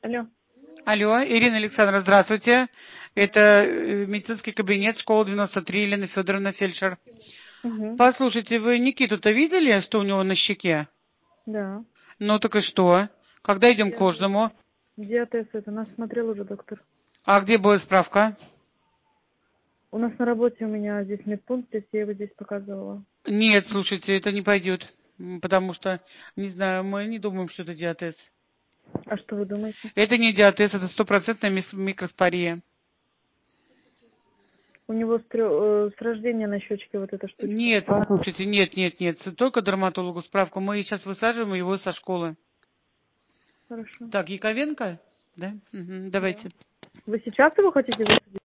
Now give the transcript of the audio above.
Алло. Алло, Ирина Александровна, здравствуйте. Это медицинский кабинет, школа 93, Елена Федоровна, фельдшер. Угу. Послушайте, вы Никиту-то видели, что у него на щеке? Да. Ну так и что? Когда идем к Диатез. кожному? Диатез это. Нас смотрел уже доктор. А где была справка? У нас на работе у меня здесь медпункт, здесь я его здесь показывала. Нет, слушайте, это не пойдет. Потому что, не знаю, мы не думаем, что это диатез. А что вы думаете? Это не диатез, это стопроцентная микроспория. У него с рождения на щечке вот эта штучка. Нет, послушайте, нет. Только дерматологу справку. Мы сейчас высаживаем его со школы. Хорошо. Так, Яковенко? Да? Угу, Да. давайте. Вы сейчас его хотите высадить?